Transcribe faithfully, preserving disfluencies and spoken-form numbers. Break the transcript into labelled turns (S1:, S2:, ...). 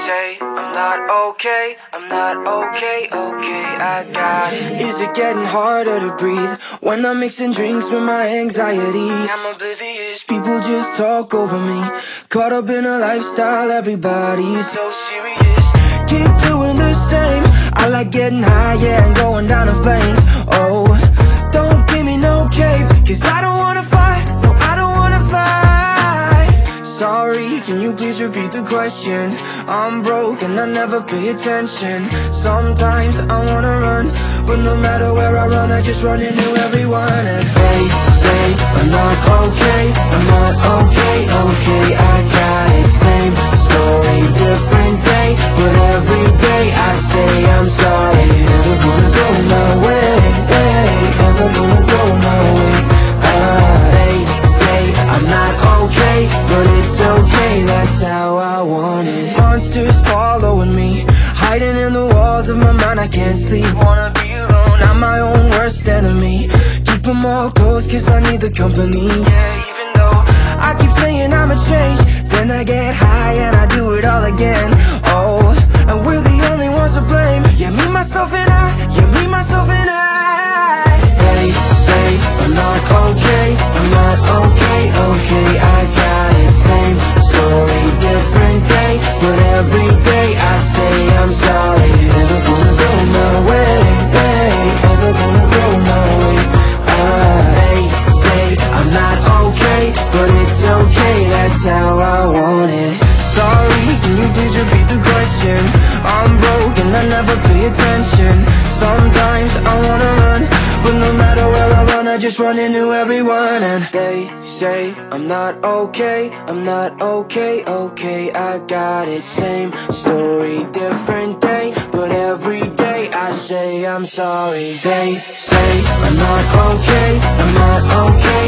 S1: say I'm not okay, I'm not okay, okay, I got it.
S2: Is it getting harder to breathe when I'm mixing drinks with my anxiety? I'm oblivious, people just talk over me. Caught up in a lifestyle, everybody's so serious. Keep doing the same, I like getting high, yeah, and going down in flames. Oh, don't give me no cape, cause I don't wanna fight, no, I don't wanna fight. Sorry, can you please repeat the question? I'm broke and I never pay attention. Sometimes I wanna run, but no matter where I run, I just run into everyone. And they say I'm not okay, I'm not okay, okay, I got it. Same story, different day, but every day I say I'm sorry. Never gonna go my way, way, never gonna go my way. Ah, they say I'm not okay, but it's okay, that's how I want it. Monsters following me, hiding in the walls of my mind, I can't sleep. Wanna be alone, I'm my own worst enemy. Keep them all close cause I need the company. Yeah, even though I keep saying I'ma change, then I get high and I do it all again. Oh, and we're the only ones to blame. Yeah, me, myself and I, yeah, me, myself and I. They say I'm not okay, I'm not okay, okay, I got it. Same story, different day, but every day I say I'm sorry. Never gonna go my way, way, never gonna go my way. Ah, they say I'm not okay, but it's okay, that's how I want it. Sorry, can you please repeat the question? I'm broke and I never pay attention. Sometimes I wanna run, but no matter where I run, I just run into everyone. And they say I'm not okay, I'm not okay, okay, I got it. Same story, different day, but every day I say I'm sorry. They say I'm not okay, I'm not okay,